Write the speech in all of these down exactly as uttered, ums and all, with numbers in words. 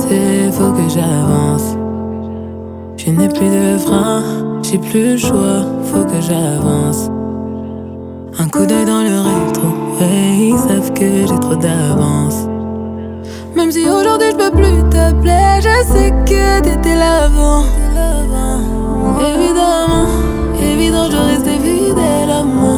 c'est faut que j'avance. Je n'ai plus de frein, j'ai plus le choix, faut que j'avance. Un coup d'œil dans le rétro, ouais, ils savent que j'ai trop d'avance. Même si aujourd'hui je peux plus t'appeler, je sais que t'étais là avant. Évidemment, évident, je restais fidèle à moi.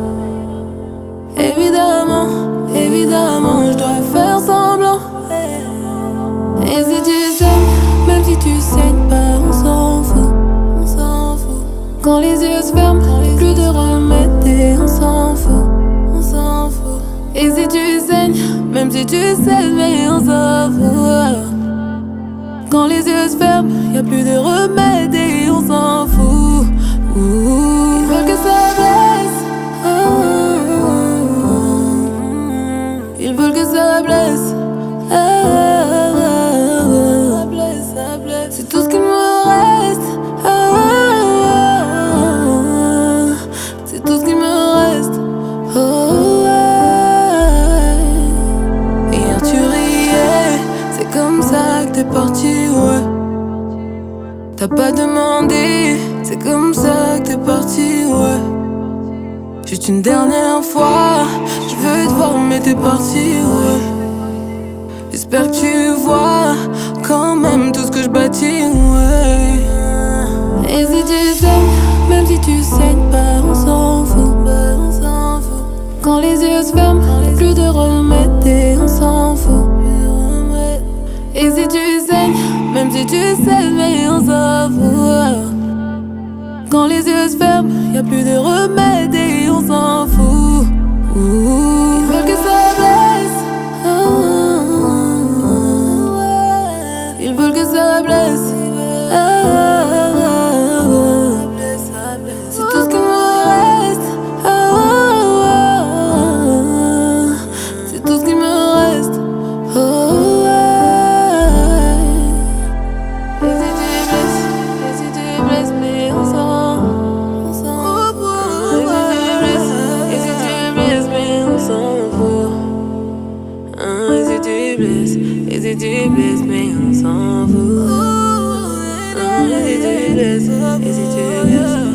Évidemment, évidemment, je dois faire semblant. Et si tu saignes, même si tu saignes pas, on s'en fout, on s'en fout. Quand les yeux se ferment, plus de remède et on s'en fout, on s'en fout. Et si tu saignes, même si tu saignes, mais on s'en fout. Quand les yeux se ferment, y'a plus de remède et on s'en fout. Ouh. Ils veulent que ça blesse. Oh. Ils veulent que ça blesse. Oh. Ça blesse, ça blesse. C'est tout ce qu'il me reste. Oh. C'est tout ce qu'il me reste. Oh. Hier tu riais, c'est comme ça que t'es parti, ouais. T'as pas demandé, c'est comme ça que t'es parti, ouais. Juste une dernière fois, je veux te voir mais t'es parti, ouais. J'espère que tu vois quand même tout ce que je bâtis, ouais. Et si tu saignes, même si tu saignes pas, on s'en fout, on s'en fout. Quand les yeux se ferment, plus de remède et on s'en fout. Et si tu saignes, même si tu saignes, mais on s'en fout. Quand les yeux se ferment, y'a plus de remède et on s'en fout. Ouh. Ils veulent que ça blesse. Oh. Ils veulent que ça blesse. Oh. C'est tout ce qu'il me reste. Oh. C'est tout ce qu'il me reste. Oh. Et si tu blesses, mais on s'en fout. Et si tu blesses, et si tu blesses.